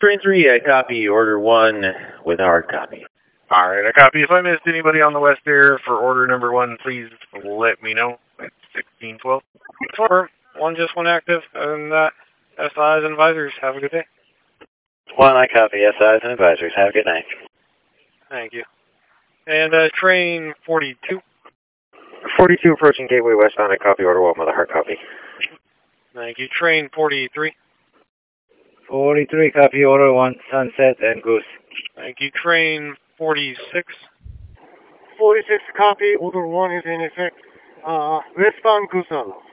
Train 3, I copy order 1 with a hard copy. Alright, I copy. If I missed anybody on the West Air for order number 1, please let me know. It's 1612. Confirm. 1 just went active, and SIs and advisors, have a good day. 1, I copy SIs and advisors. Have a good night. Thank you. And train 42. 42 approaching Gateway westbound, I copy order 1 with a hard copy. Thank you. Train 43. 43, copy order 1, Sunset and Goose. Thank you. Train 46. 46, copy order 1 is in effect. Westbound Goose.